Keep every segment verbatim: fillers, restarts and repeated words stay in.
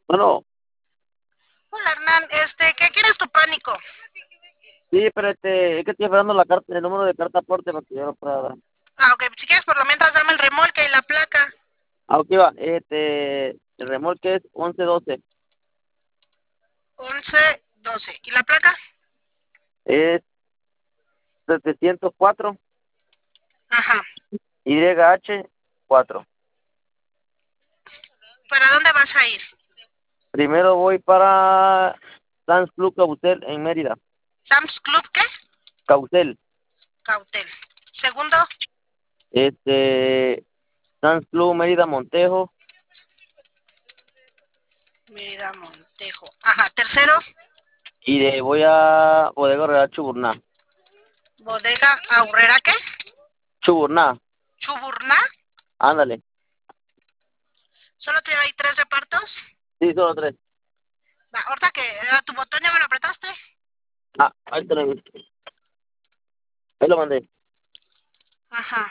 Bueno, Hola Hernán, este, ¿qué quieres tu pánico? sí, pero este, es que estoy esperando la carta, el número de carta aporte para que yo lo pueda dar. Ah, ok, si quieres por lo mientras dame el remolque y la placa. Ah, ok, va. Este, el remolque es once doce. Once, doce. ¿Y la placa? Es setecientos cuatro Ajá. Y H cuatro. ¿Para dónde vas a ir? Primero voy para Sam's Club Cautel en Mérida. ¿Sam's Club qué? Cautel. Cautel. Segundo, Este, Sam's Club Mérida Montejo. Mérida Montejo. Ajá. Tercero, Y de, voy a Bodega Real Chuburná. Bodega Aurrera ¿qué? Chuburná, Chuburná. ándale. ¿Solo te hay tres repartos? Sí, solo tres. Va, ahorita que a tu botón ya me lo apretaste. Ah, ahí te lo Ahí lo mandé. Ajá.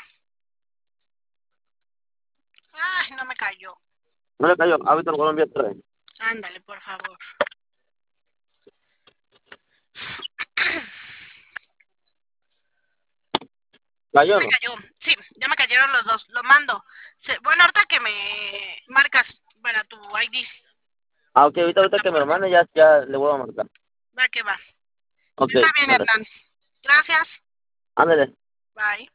Ay, no me cayó. No le cayó. Ahorita lo Colombia otra vez. Ándale, por favor. ¿Cayó o Me no? cayó. Sí, ya me cayeron los dos. Lo mando. Se, bueno, ahorita que me marcas para tu I D. Ah, ok, ahorita, ahorita que me lo mande ya, ya le vuelvo a marcar. Va que va. Ok, Está bien, dale. Hernán. Gracias. Ándale. Bye.